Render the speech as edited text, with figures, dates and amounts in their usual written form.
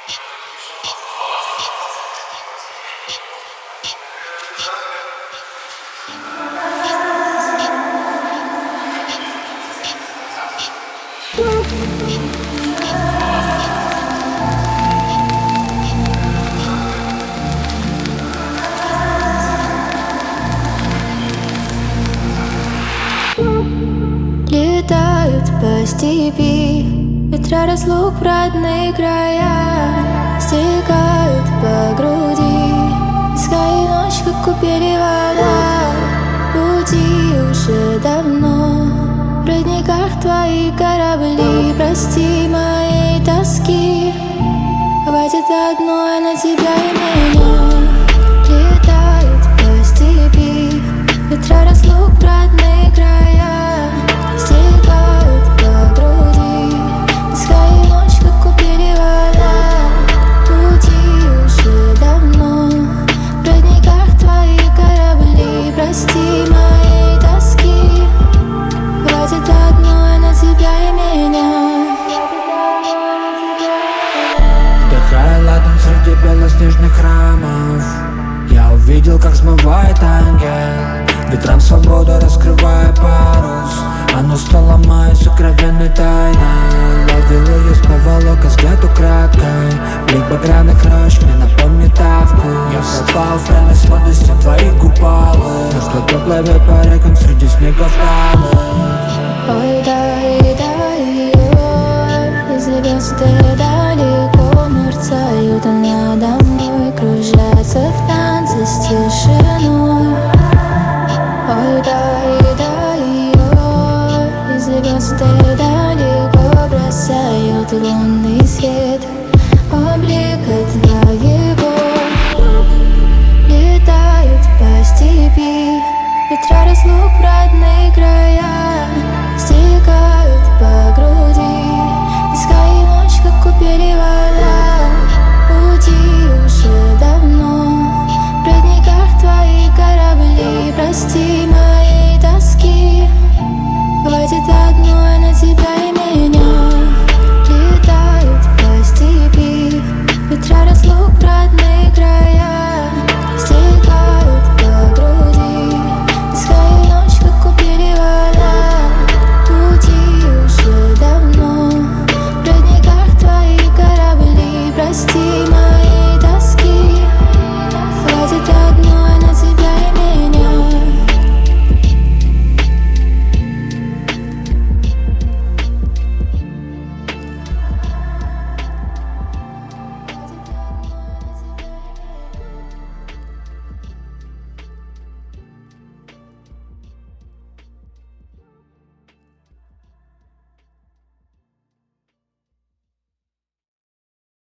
Летают по степи ветра разлук в родные края, стекают по груди песка и ночь, как купели вода. Пути уже давно в родниках твои корабли. Прости моей тоски, хватит одной на тебя и меня. Летают по степи ветра разлук в родные края, стекают по груди песка и ночь, как купели вода. Пути уже давно в родниках твои корабли. Прости моей тоски, хватит одной на тебя и меня. Вдыхая ладом среди белоснежных храмов, я увидел, как смывает ангел ветрам свободы, раскрывая парус. Оно стало моей сокровенной тайной. Ловил ее с поволока, взгляд украдкой. Блик багряных рощ мне напомнит Авку. Я пропал в пленной сладости твоих гуп алых. Что-то плывет по рекам среди снегов талых. Ой, да.